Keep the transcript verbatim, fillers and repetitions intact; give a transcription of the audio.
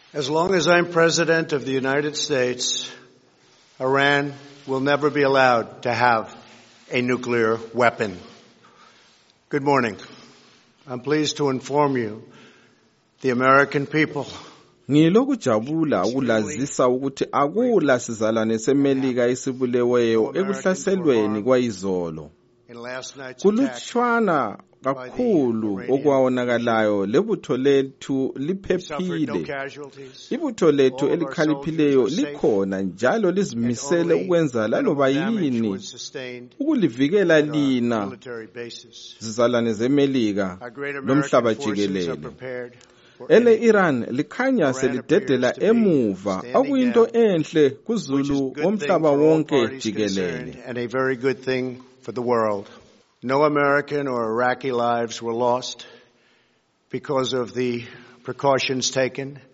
As long as I'm President of the United States, Iran will never be allowed to have a nuclear weapon. Good morning. I'm pleased to inform you, the American people, ngilokujabula ukulazisa ukuthi akula sizalwane seMelika esibuleweyo ekuhlaselweni kwayizolo. Kulutshwana kakhulu okwawonakalayo lebutho lethu liphephile. Ibutho lethu elikhaliphileyo likhona njalo lizimisele ukwenza laloba yini ukulivikela lina zizalwane zeMelika lomhlaba jikelele. Ele Iran likhanya selidedela emuva okuyinto enhle kuzulu womhlaba wonke jikelele. And a very good thing for the world. No American or Iraqi lives were lost because of the precautions taken.